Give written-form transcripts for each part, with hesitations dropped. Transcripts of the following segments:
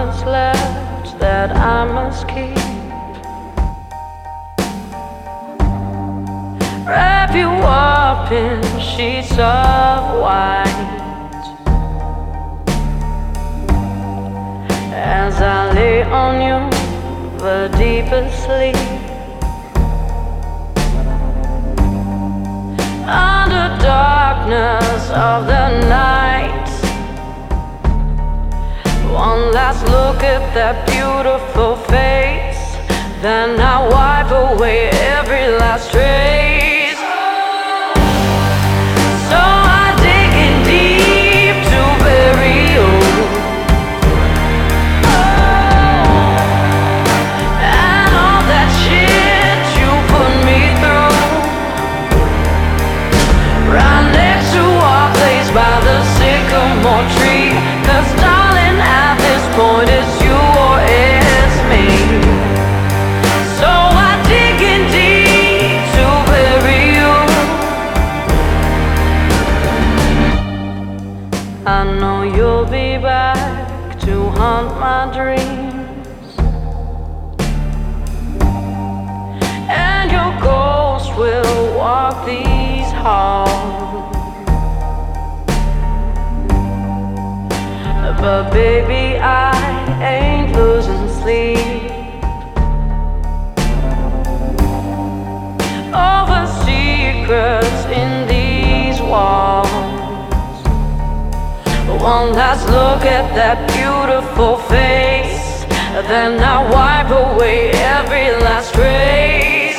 promise left that I must keep. Wrap you up in sheets of white as I lay on you the deepest sleep. Under darkness of the night, one last look at that beautiful face, then I wipe away every last trace. So I dig in deep to bury you, and all that shit you put me through, right next to our place by the sycamore tree. 'Cause darling, at this point it's you or it's me. So I dig in deep to bury you. I know you'll be back to haunt my dreams, and your ghost will walk these halls. But baby, I ain't losing sleep over secrets in these walls. One last look at that beautiful face, then I wipe away every last trace.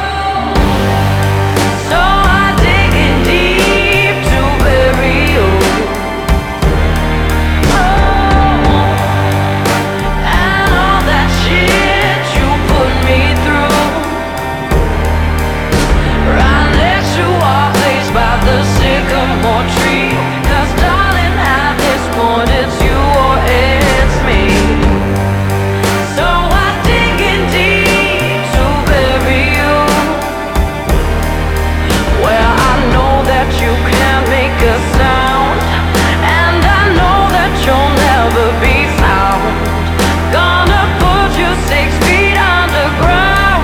So I dig in deep to bury you. The sycamore tree. 'Cause darling, at this point it's you or it's me. So I dig in deep to bury you, where I know that you can't make a sound, and I know that you'll never be found. Gonna put you 6 feet underground.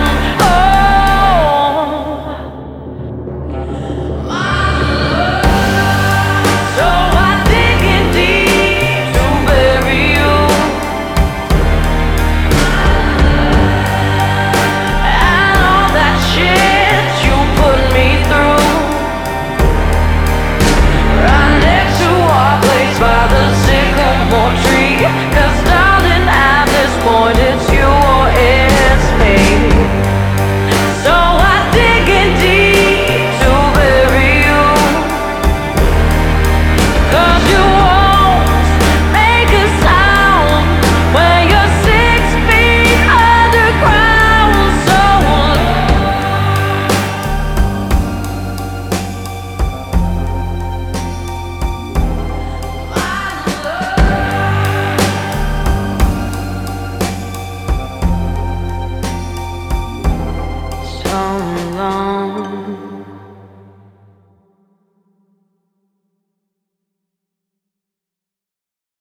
So long.